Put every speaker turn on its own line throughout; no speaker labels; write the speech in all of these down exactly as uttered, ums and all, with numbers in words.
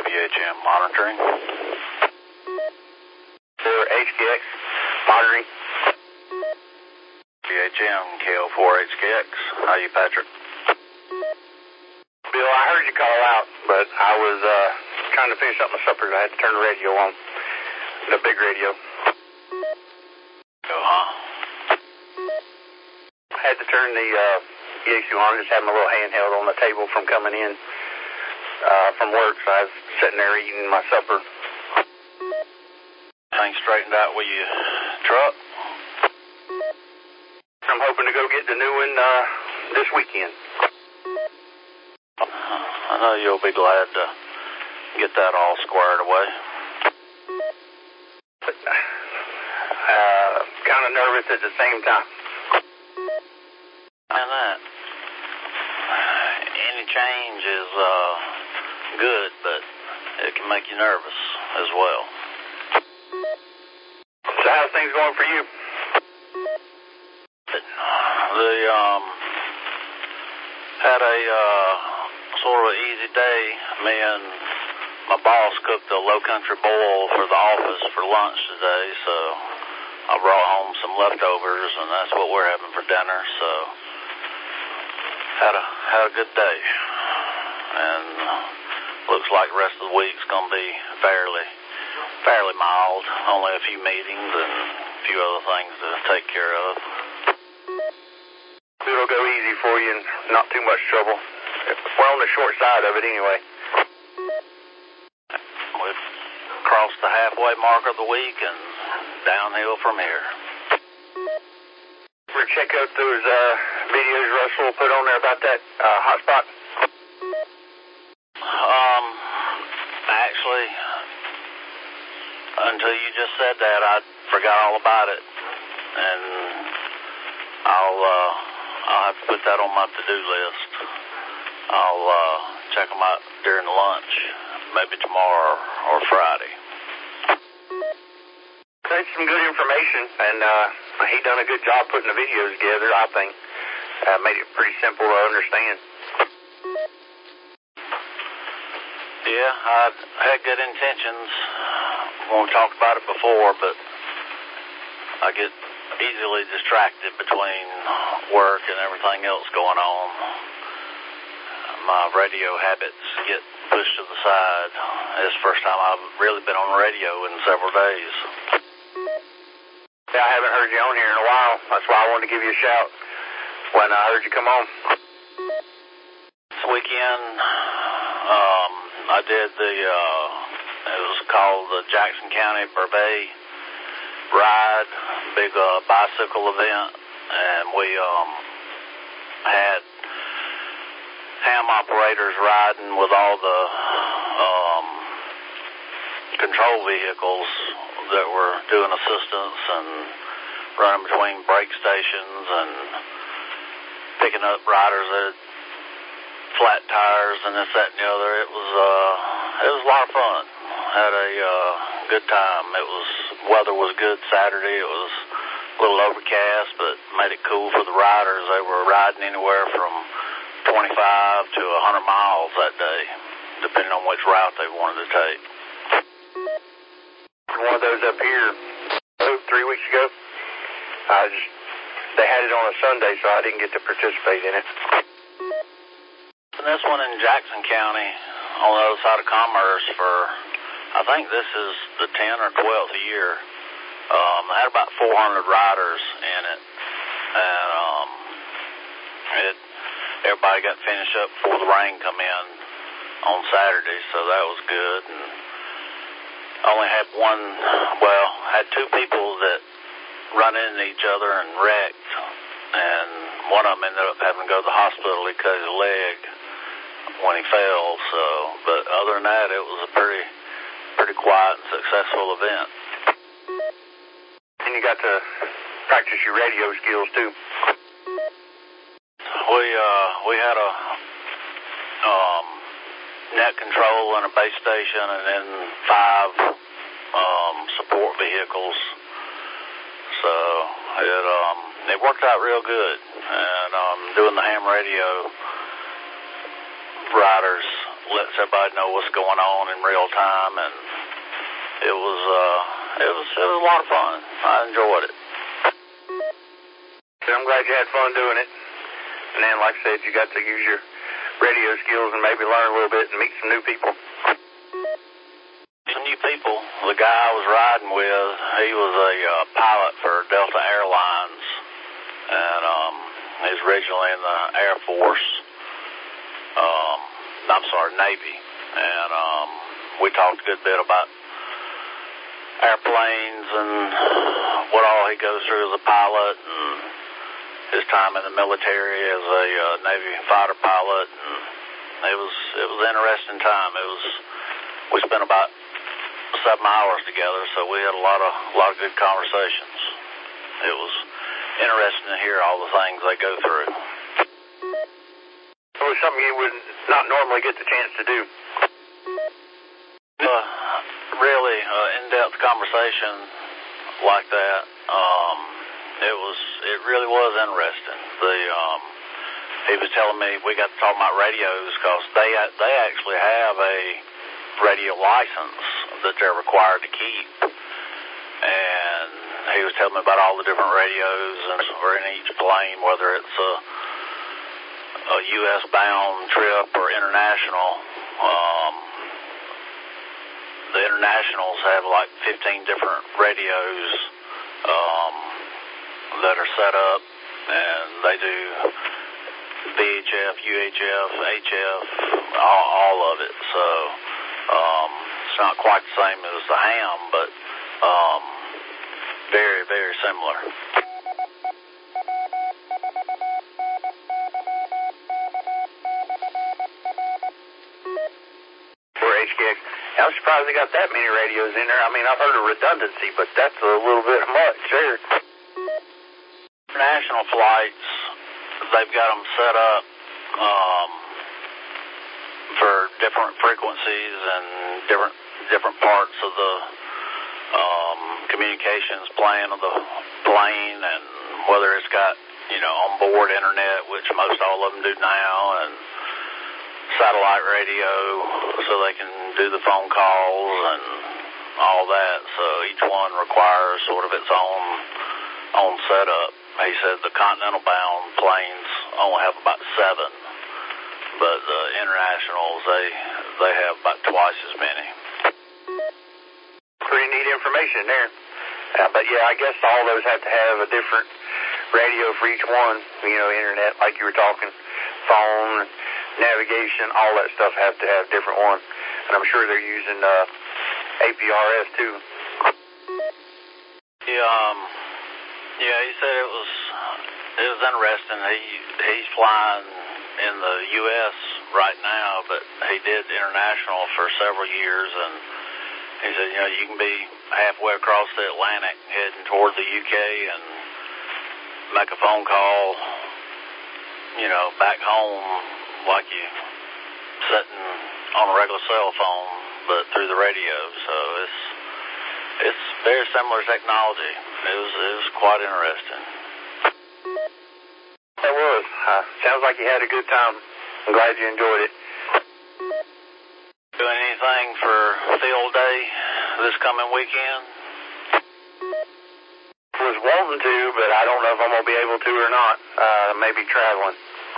H M monitoring.
For H K X monitoring.
P H M K O four H K X. How you, Patrick?
Bill, I heard you call out, but I was uh, trying to finish up my supper. I had to turn the radio on, the big radio.
Oh, huh?
I had to turn the uh, E A Q on. Just had my little handheld on the table from coming in uh, from work, so I was sitting there eating my supper.
Things straightened out with your truck?
I'm hoping to go get the new one uh, this weekend.
I know you'll be glad to get that all squared away.
But, uh, kind of nervous at the same time.
And that. Any change is uh, good, but it can make you nervous as well.
So how's things going for you?
The, um, had a, uh, sort of an easy day. Me and my boss cooked a low country boil for the office for lunch today, so I brought home some leftovers, and that's what we're having for dinner, so had a, had a good day. And looks like the rest of the week's gonna be fairly, fairly mild. Only a few meetings and a few other things to take care of.
It'll go easy for you and not too much trouble. We're on the short side of it anyway.
We've crossed the halfway mark of the week and downhill from here.
Ever check out those uh, videos Russell put on there about that uh, hotspot?
Um, actually, until you just said that, I forgot all about it. And I'll, uh, I'll have to put that on my to-do list. I'll uh, check them out during the lunch, maybe tomorrow or Friday.
That's some good information, and uh, he done a good job putting the videos together, I think. Uh, made it pretty simple to understand.
Yeah, I had good intentions when we talked about it before, but I get easily distracted between work and everything else going on. My radio habits get pushed to the side. It's the first time I've really been on the radio in several days.
Yeah, I haven't heard you on here in a while. That's why I wanted to give you a shout when I heard you come on.
This weekend, um, I did the, uh, it was called the Jackson County Bourbet Ride, big uh, bicycle event, and we um, had ham operators riding with all the um, control vehicles that were doing assistance and running between brake stations and picking up riders that had flat tires and this, that, and the other. It was uh, it was a lot of fun. Had a uh, good time. It was weather was good Saturday. It was a little overcast, but made it cool for the riders. They were riding anywhere from twenty-five to one hundred miles that day, depending on which route they wanted to take.
One of those up here, oh, three weeks ago, I just, they had it on a Sunday, so I didn't get to participate in it.
And this one in Jackson County, on the other side of Commerce, for, I think this is the tenth or twelfth year. Um, they had about four hundred riders in it, and um, it, everybody got finished up before the rain come in on Saturday, so that was good. And I only had one, well, had two people that run into each other and wrecked, and one of them ended up having to go to the hospital. He cut his leg when he fell, so, but other than that, it was a pretty, pretty quiet and successful event.
And you got to practice your radio skills, too.
We, uh, we had a, um, net control and a base station, and then five um, support vehicles. So it um, it worked out real good. And um, doing the ham radio riders lets everybody know what's going on in real time, and it was uh, it was it was a lot of fun. I enjoyed it.
I'm glad you had fun doing it. And then, like I said, you got to use your radio skills and maybe learn a little bit and meet some new people.
Some new people. The guy I was riding with, he was a uh, pilot for Delta Airlines, and um, he's originally in the Air Force. Um, I'm sorry, Navy. And um, we talked a good bit about airplanes and what all he goes through as a pilot, and his time in the military as a uh, Navy fighter pilot, and it was it was an interesting time. It was we spent about seven hours together, so we had a lot of a lot of good conversations. It was interesting to hear all the things they go through.
It was something you would not normally get the chance to do.
Uh, really, uh, in-depth conversation like that. Um, It was, it really was interesting. The, um, he was telling me we got to talk about radios because they, they actually have a radio license that they're required to keep. And he was telling me about all the different radios and or in each plane, whether it's a, a U S bound trip or international. Um, the internationals have like fifteen different radios, um, that are set up, and they do V H F, U H F, H F, all, all of it. So um, it's not quite the same as the ham, but um, very, very similar.
For H K X, I'm surprised they got that many radios in there. I mean, I've heard of redundancy, but that's a little bit much there.
International flights, they've got them set up um, for different frequencies and different different parts of the um, communications plan of the plane, and whether it's got, you know, onboard internet, which most all of them do now, and satellite radio so they can do the phone calls and all that. So each one requires sort of its own own setup. He said the continental bound planes only have about seven, but the internationals, they they have about twice as many.
Pretty neat information there. Uh, but yeah, I guess all those have to have a different radio for each one. You know, internet, like you were talking, phone, navigation, all that stuff have to have different ones. And I'm sure they're using uh, A P R S too.
Yeah, um, yeah, he said it was it was interesting. He he's flying in the U S right now, but he did international for several years, and he said, you know, you can be halfway across the Atlantic heading toward the U K and make a phone call, you know, back home like you sitting on a regular cell phone, but through the radio. So it's it's very similar technology. It was it was quite interesting.
It was. Uh, sounds like you had a good time. I'm glad you enjoyed it.
Doing anything for field day this coming weekend?
Was wanting to, but I don't know if I'm going to be able to or not. Uh, maybe traveling.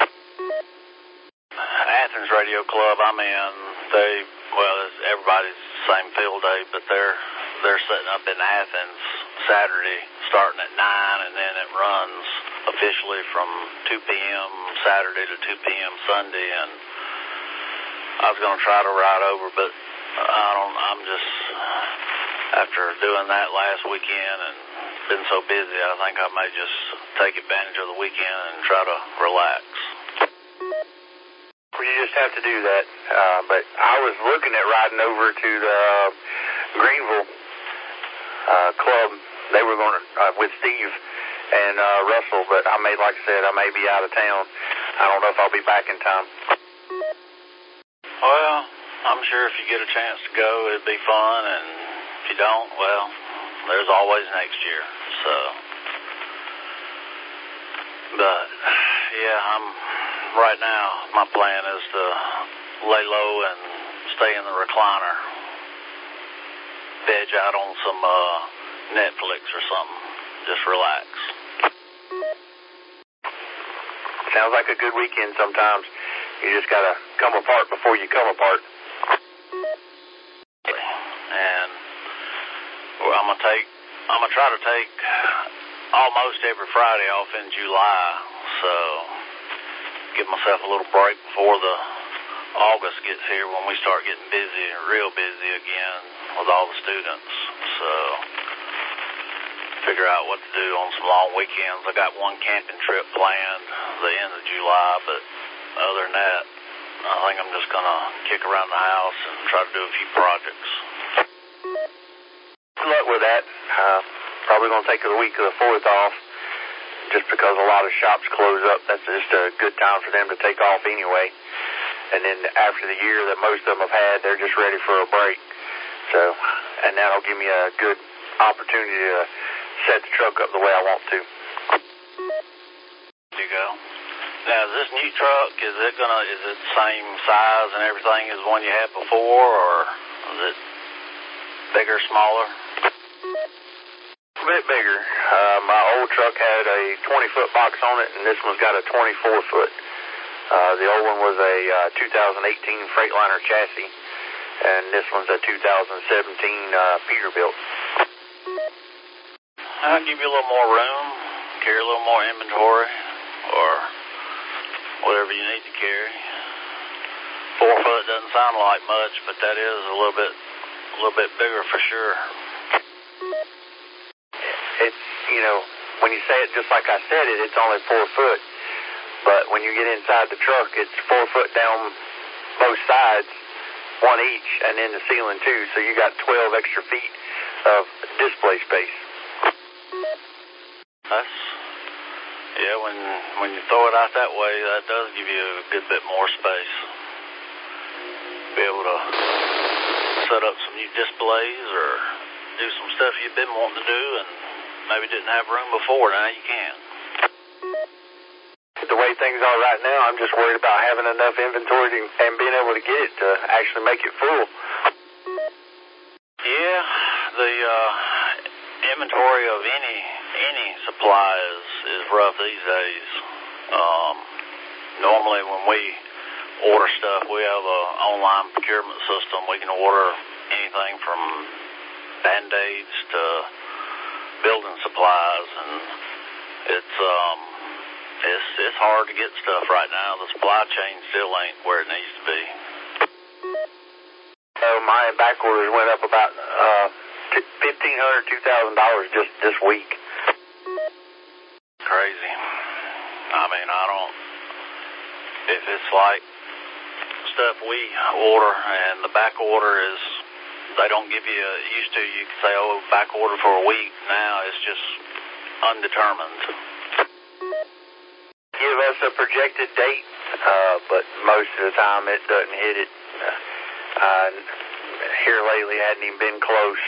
Athens Radio Club I'm in, they, well, it's everybody's the same field day, but they're they're setting up in Athens Saturday, starting at nine, and then it runs officially from two p.m. Saturday to two p.m. Sunday. And I was going to try to ride over, but I don't. I'm just after doing that last weekend and been so busy, I think I may just take advantage of the weekend and try to relax.
Well, you just have to do that. Uh, but I was looking at riding over to the uh, Greenville uh, club. They were going to uh, with Steve and uh, Russell, but I may, like I said, I may be out of town. I don't know if I'll be back in time.
Well, I'm sure if you get a chance to go, it'd be fun, and if you don't, well, there's always next year. So, but yeah, I'm right now. My plan is to lay low and stay in the recliner. Veg out on some uh, Netflix or something. Just relax.
Sounds like a good weekend sometimes. You just got to come apart before you come apart.
And well, I'm going to take, I'm going to try to take almost every Friday off in July. So give myself a little break before the August gets here when we start getting busy, real busy again with all the students. So figure out what to do on some long weekends. I got one camping trip planned the end of July, but other than that, I think I'm just going to kick around the house and try to do a few projects.
Good luck with that. Uh, probably going to take the week of the fourth off just because a lot of shops close up. That's just a good time for them to take off anyway. And then after the year that most of them have had, they're just ready for a break. So, and that'll give me a good opportunity to set the truck up the way I want to.
There you go. Now, is this new truck, is it gonna, is it the same size and everything as the one you had before, or is it bigger, smaller?
A bit bigger. Uh, my old truck had a twenty-foot box on it, and this one's got a twenty-four foot. Uh, the old one was a uh, two thousand eighteen Freightliner chassis, and this one's a two thousand seventeen uh, Peterbilt.
I'll give you a little more room, carry a little more inventory, or whatever you need to carry. Four foot doesn't sound like much, but that is a little bit, a little bit bigger for sure.
It's, you know, when you say it just like I said it, it's only four foot. But when you get inside the truck, it's four foot down both sides, one each, and then the ceiling too. So you got twelve extra feet of display space.
That's, yeah, when when you throw it out that way, that does give you a good bit more space. Be able to set up some new displays or do some stuff you've been wanting to do and maybe didn't have room before. Now you can.
The way things are right now, I'm just worried about having enough inventory to, and being able to get it to actually make it full.
Yeah, the uh, inventory of any any supply is, is rough these days. Um, normally when we order stuff, we have an online procurement system. We can order anything from Band-Aids to building supplies, and it's um it's it's hard to get stuff right now. The supply chain still ain't where it needs to be.
So my back orders went up about uh, fifteen hundred, two thousand dollars just this week.
Crazy. I mean, I don't. If it's like stuff we order and the back order is, they don't give you a, used to you can say, oh, back order for a week. Now it's just undetermined.
Give us a projected date, uh, but most of the time it doesn't hit it. Uh, here lately hadn't even been close.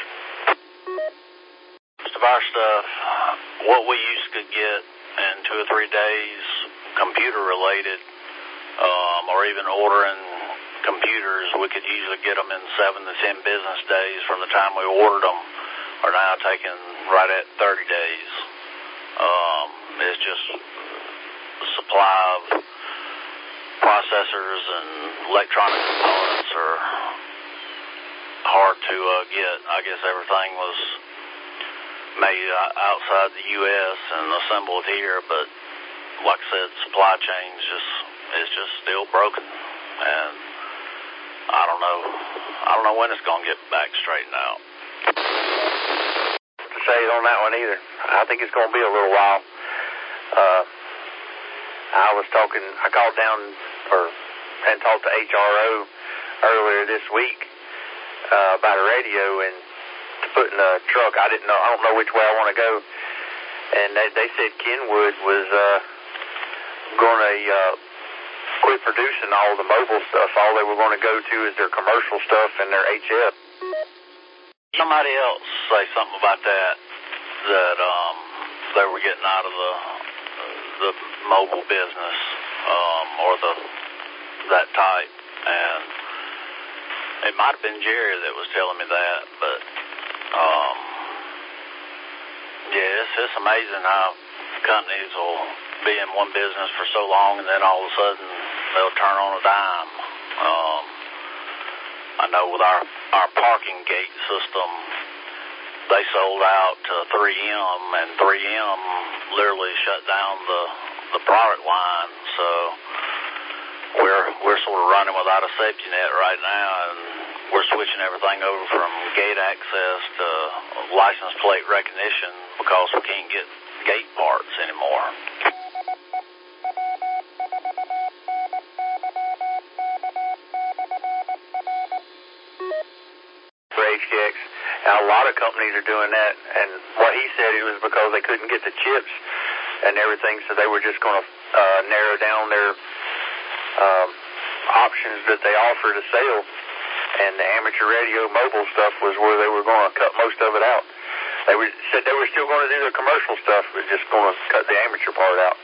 Most of our stuff, what we used to get in two or three days, computer related, um, or even ordering computers, we could usually get them in seven to ten business days from the time we ordered them, are now taking right at thirty days. Um, it's just the supply of processors and electronic components are hard to uh, get. I guess everything was made outside the U S and assembled here, but like I said, supply chains just is just still broken, and I don't know. I don't know when it's gonna get back straightened out.
To say it on that one either. I think it's gonna be a little while. Uh, I was talking. I called down or and talked to H R O earlier this week uh, about a radio and to put in a truck. I didn't know. I don't know which way I want to go. And they, they said Kenwood was uh, going to uh, quit producing all the mobile stuff. All they were going to go to is their commercial stuff and their H F.
Somebody else say something about that, that um, they were getting out of the the mobile business um, or the that type. And it might have been Jerry that was telling me that, but um, yeah, it's, it's amazing how companies will be in one business for so long and then all of a sudden they'll turn on a dime. Um, I know with our, our parking gate system, they sold out to three M, and three M literally shut down the, the product line, so we're we're sort of running without a safety net right now, and we're switching everything over from gate access to license plate recognition because we can't get gate parts anymore.
For H K X, and a lot of companies are doing that, and what he said it was because they couldn't get the chips and everything, so they were just going to uh, narrow down their um, options that they offer to sell, and the amateur radio mobile stuff was where they were going to cut most of it out. They were, said they were still going to do the commercial stuff, but just going to cut the amateur part out.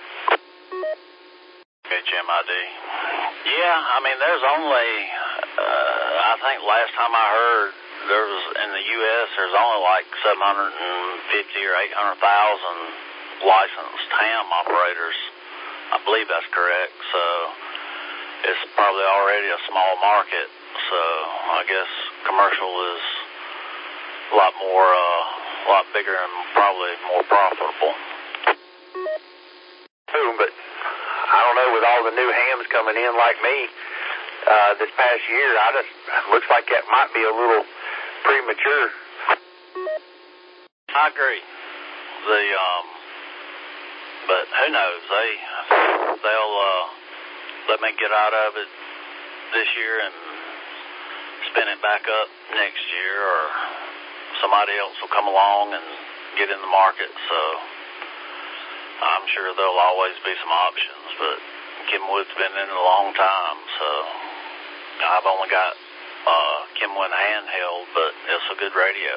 H M I D. Yeah, I mean, there's only, uh, I think last time I heard, there was, in the U S, there's only like seven hundred fifty or eight hundred thousand licensed ham operators. I believe that's correct. So it's probably already a small market. So I guess commercial is a lot more, uh, a lot bigger and probably more profitable.
Boom, but I don't know, with all the new hams coming in like me uh, this past year, I just, looks like that might be a little premature.
I agree. The, um, but who knows? They, they'll, uh, let me get out of it this year and spin it back up next year, or somebody else will come along and get in the market. So I'm sure there'll always be some options, but Kenwood's been in it a long time, so I've only got uh, Kenwood handheld, but it's a good radio.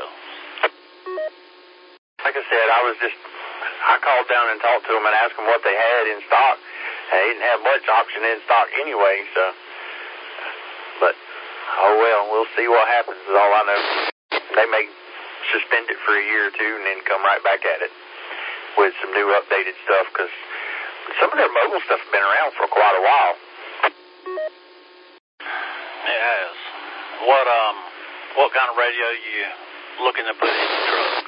Like I said, I was just, I called down and talked to them and asked them what they had in stock. And they didn't have much option in stock anyway, so, but, oh well, we'll see what happens is all I know. They may suspend it for a year or two and then come right back at it with some new updated stuff, because some of their mobile stuff has been around for quite a while.
It has. What um, what kind of radio are you looking to put in the truck?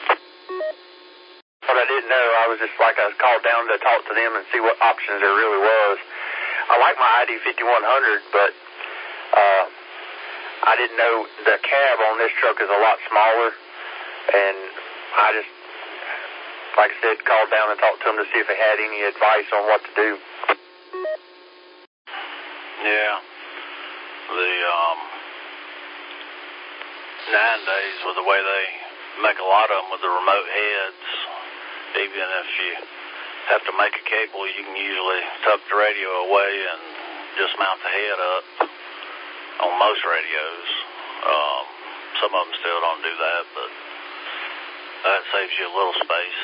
What I didn't know, I was just like, I was called down to talk to them and see what options there really was. I like my I D fifty-one hundred, but uh, I didn't know the cab on this truck is a lot smaller, and I just, like I said, called down and talked to them to see if they had any advice on what to do.
Yeah. The, um, nowadays, with the way they make a lot of them with the remote heads, even if you have to make a cable, you can usually tuck the radio away and just mount the head up on most radios. Um, some of them still don't do that, but that saves you a little space.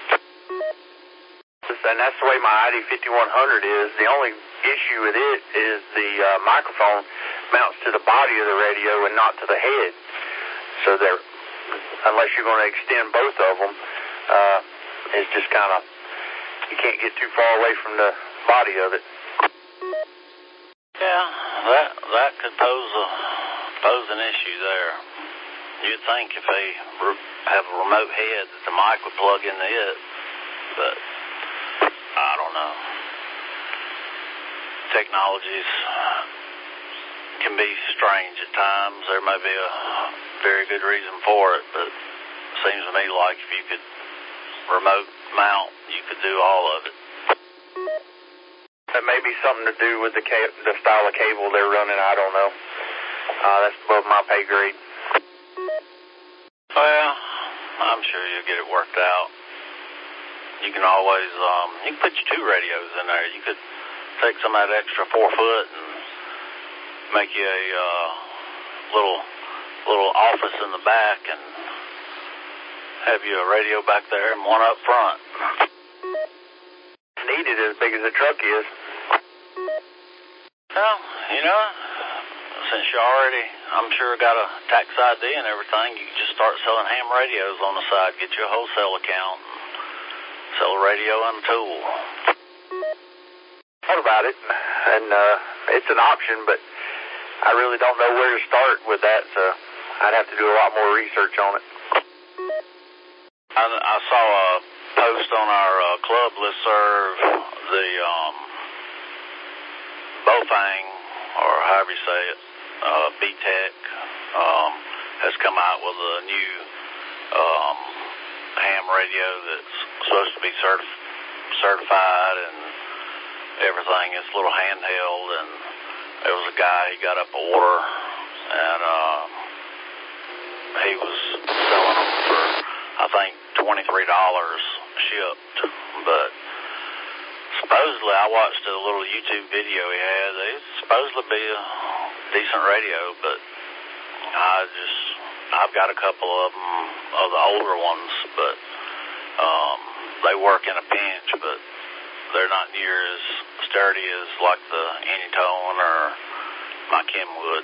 And that's the way my I D fifty-one hundred is. The only issue with it is the uh, microphone mounts to the body of the radio and not to the head. So they're, unless you're going to extend both of them, uh, it's just kind of, you can't get too far away from the body of it.
Yeah, that that could pose a pose an issue there. You'd think if they re- have a remote head that the mic would plug into it, but I don't know. Technologies can be strange at times. There may be a very good reason for it, but it seems to me like if you could remote mount, you could do all of it.
That may be something to do with the ca- the style of cable they're running. I don't know. Uh, that's above my pay grade.
Well, I'm sure you'll get it worked out. You can always, um, you can put your two radios in there. You could take some of that extra four foot and make you a uh, little little office in the back and have you a radio back there and one up front.
Needed as big as the truck is.
Well, you know, since you already, I'm sure, got a tax I D and everything, you can just start selling ham radios on the side. Get you a wholesale account and sell a radio and a tool.
Thought about it, and uh, it's an option, but I really don't know where to start with that, so I'd have to do a lot more research on it.
I, I saw a post on our uh, club listserv, the um, Bofang, or however you say it, uh, B-Tech, um, has come out with a new um, ham radio that's supposed to be certif- certified and everything. It's a little handheld, and there was a guy, he got up an order, and uh, he was selling them for, I think, twenty-three dollars shipped, but supposedly, I watched a little YouTube video he had. It's supposedly be a decent radio, but I just, I've got a couple of them, of the older ones, but um, they work in a pinch, but they're not near as sturdy as like the Anytone or my Kenwood.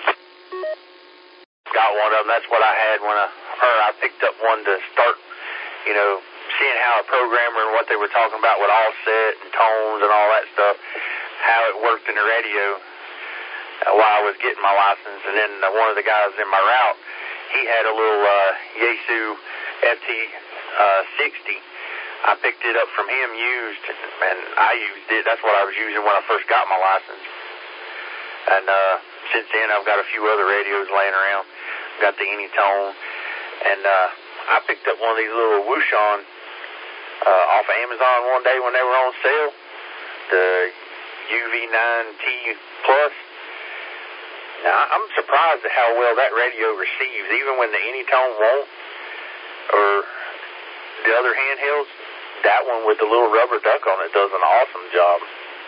Got one of them. That's what I had when I, or I picked up one to start, you know, seeing how a programmer and what they were talking about with offset and tones and all that stuff, how it worked in the radio uh, while I was getting my license. And then uh, one of the guys in my route, he had a little uh, Yaesu F T sixty. I picked it up from him used, and I used it. That's what I was using when I first got my license. And uh, since then, I've got a few other radios laying around. Got the Anytone, and uh, I picked up one of these little Wouxun uh, off of Amazon one day when they were on sale, the U V nine T Plus. Now, I'm surprised at how well that radio receives, even when the Anytone won't, or the other handhelds. That one with the little rubber duck on it does an awesome job.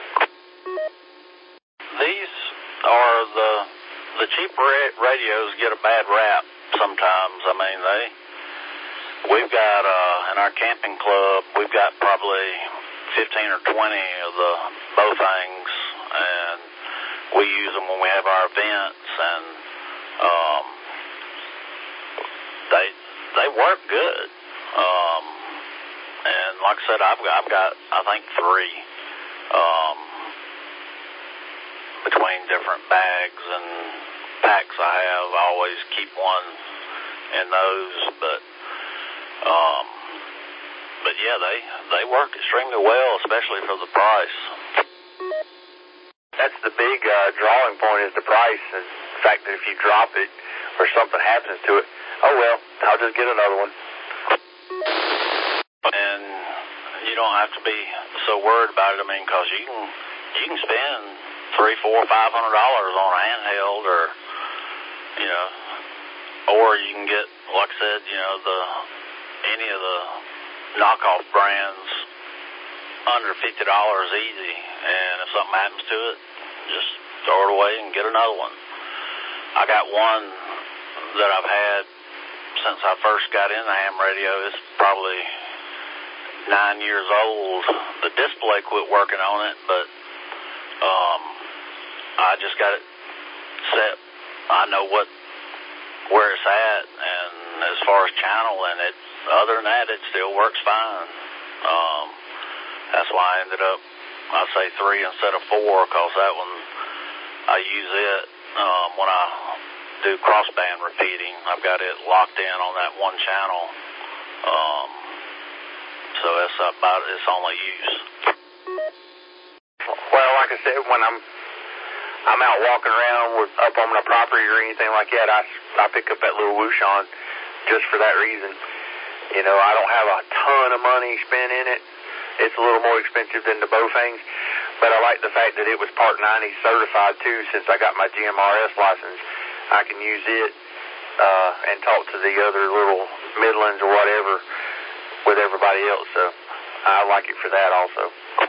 These are the the cheaper radios get a bad rap sometimes. I mean, they we've got uh, in our camping club, we've got probably fifteen or twenty of the Bofangs, and we use them when we have our events, and um, they they work good. Um, and like I said, I've got, I've got I think three um, between different bags and packs I have. I always keep one in those, but um, but yeah, they they work extremely well, especially for the price.
That's the big uh, drawing point is the price. And the fact that if you drop it or something happens to it, oh well, I'll just get another one.
And you don't have to be so worried about it. I mean, because you can you can spend three, four, five hundred dollars on a handheld, or you know, or you can get, like I said, you know, the any of the knockoff brands under fifty dollars easy. And if something happens to it, just throw it away and get another one. I got one that I've had since I first got in the ham radio. It's probably nine years old. The display quit working on it, but um, I just got it set. I know what where it's at, and as far as channeling it, other than that, it still works fine. Um, that's why I ended up, I say three instead of four, because that one, I use it um, when I do crossband repeating. I've got it locked in on that one channel. Um, so that's about its only use.
Well, like I said, when I'm I'm out walking around with, up on the property or anything like that, I, I pick up that little Wouxun just for that reason. You know, I don't have a ton of money spent in it. It's a little more expensive than the Bofangs, but I like the fact that it was Part ninety certified too. Since I got my G M R S license, I can use it uh, and talk to the other little Midlands or whatever with everybody else. So I like it for that also.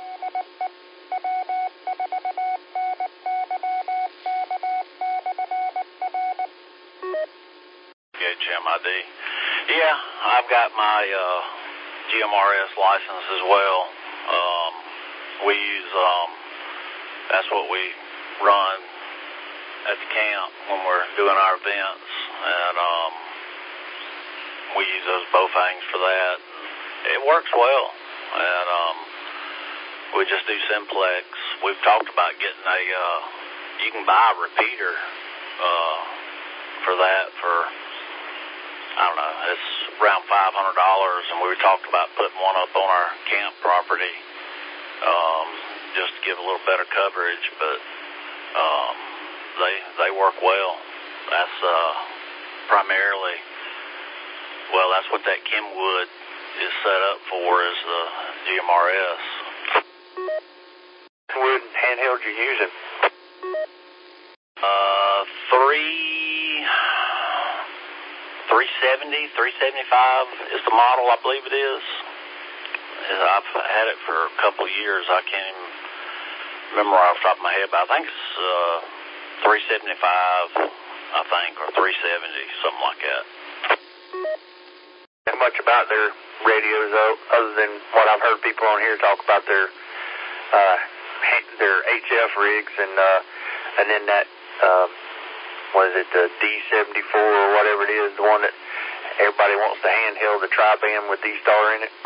H M I D. Yeah, I've got my uh, G M R S license as well. Um, we use, um, that's what we run at the camp when we're doing our events, and um, we use those Baofengs for that. It works well, and um, we just do simplex. We've talked about getting a, uh, you can buy a repeater uh, for that for, I don't know, it's around five hundred dollars, and we talked about putting one up on our camp property um, just to give a little better coverage, but um, they they work well. That's uh, primarily, well, that's what that Kenwood is set up for, is the G M R S.
What handheld you using?
Uh, three, three seventy, three seventy-five is the model, I believe it is. I've had it for a couple of years. I can't even remember off the top of my head, but I think it's uh, three seventy-five, I think, or three seventy, something like that.
Not much about their radios, though, other than what I've heard people on here talk about their uh, their H F rigs, and uh, and then that, uh, what is it, the D seventy-four or whatever it is, the one that everybody wants to handheld, the tri-band with D-Star in it.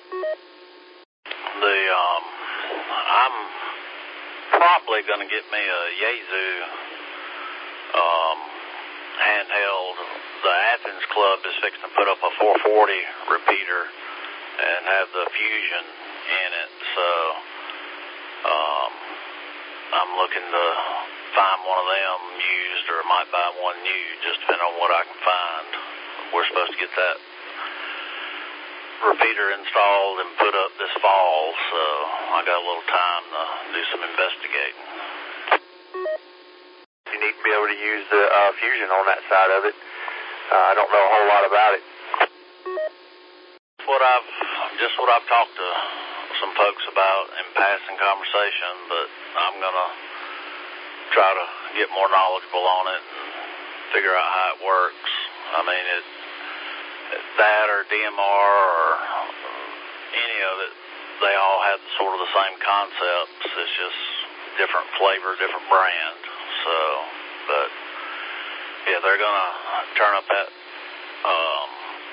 The um, I'm probably going to get me a Yaesu um, handheld. The Athens Club is fixing to put up a four forty repeater and have the Fusion in it, so um, I'm looking to find one of them used, or I might buy one new, just depending on what I can find. We're supposed to get that repeater installed and put up this fall, so I got a little time to do some investigating.
You need to be able to use the uh, Fusion on that side of it. Uh, I don't know a whole lot about it.
What I've just what I've talked to some folks about in passing conversation, but I'm gonna try to get more knowledgeable on it and figure out how it works. I mean, it, that or D M R or any of it, they all have sort of the same concepts. It's just different flavor, different brand. So, but yeah, they're gonna turn up that um,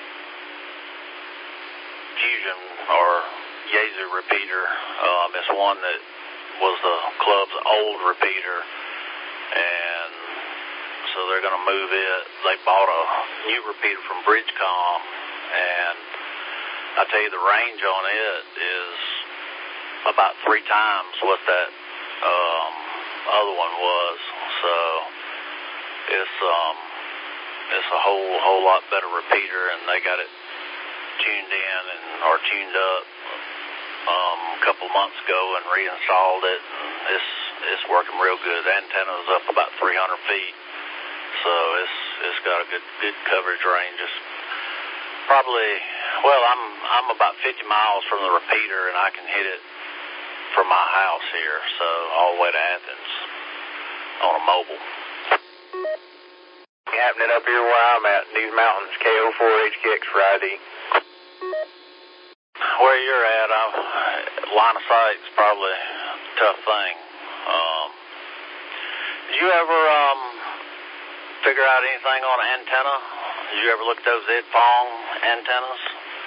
Fusion or Yaesu repeater. Um, it's one that was the club's old repeater, and so they're going to move it. They bought a new repeater from Bridgecom, and I tell you, the range on it is about three times what that um, other one was. So it's um, it's a whole whole lot better repeater, and they got it tuned in and or tuned up um, a couple months ago and reinstalled it. And it's it's working real good. The antenna's up about three hundred feet. So it's it's got a good good coverage range. It's probably, well, I'm I'm about fifty miles from the repeater, and I can hit it from my house here, so all the way to Athens on a mobile.
Happening up here where I'm at in these mountains, K O four H K X for I D.
Where you're at, I'm, line of sight's probably a tough thing. Um, did you ever um? figure out anything on an antenna? Did you ever look at those Edfong antennas?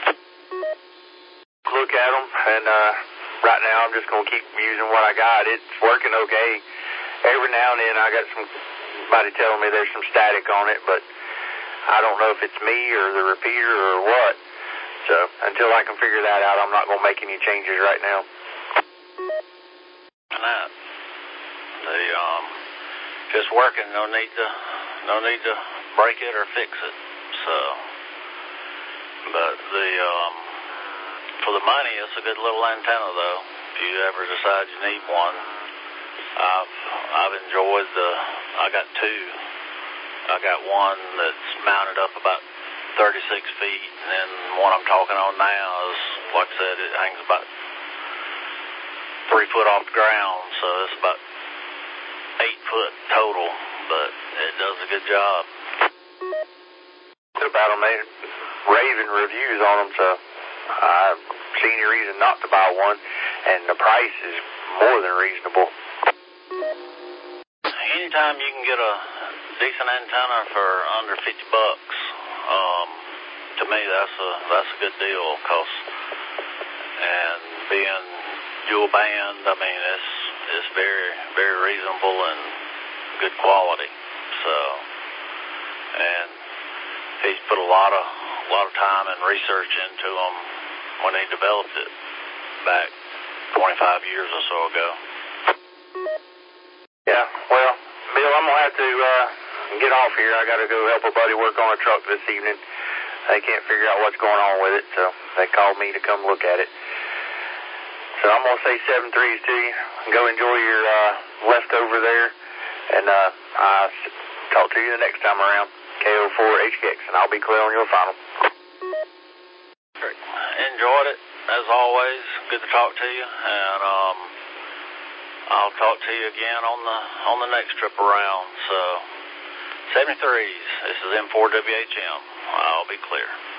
Look at them, and uh, right now I'm just going to keep using what I got. It's working okay. Every now and then I got somebody telling me there's some static on it, but I don't know if it's me or the repeater or what. So until I can figure that out, I'm not going to make any changes right now.
And that, they, um, just working, no need to No need to break it or fix it. So, but the um, for the money, it's a good little antenna, though. If you ever decide you need one, I've I've enjoyed the. I got two. I got one that's mounted up about thirty-six feet, and then one I'm talking on now is, like I said, it hangs about three foot off the ground, so it's about eight foot total. But it does a good job.
About them, they raving reviews on them, so I don't see any reason not to buy one, and the price is more than reasonable.
anytime you can get a decent antenna for under fifty bucks, um, to me that's a that's a good deal. Cause and being dual band, I mean it's it's very very reasonable and good quality. So, and he's put a lot of a lot of time and research into them when he developed it back twenty-five years or so ago.
Yeah, well, Bill, I'm gonna have to uh, get off here. I got to go help a buddy work on a truck this evening. They can't figure out what's going on with it, so they called me to come look at it. So I'm gonna say seven threes to you. Go enjoy your uh, leftover there, and uh, I'll talk to you the next time around. K O four H K X, and I'll be clear on your final.
Great. Enjoyed it as always. Good to talk to you, and um, I'll talk to you again on the on the next trip around. So seventy-threes. This is M four W H M. I'll be clear.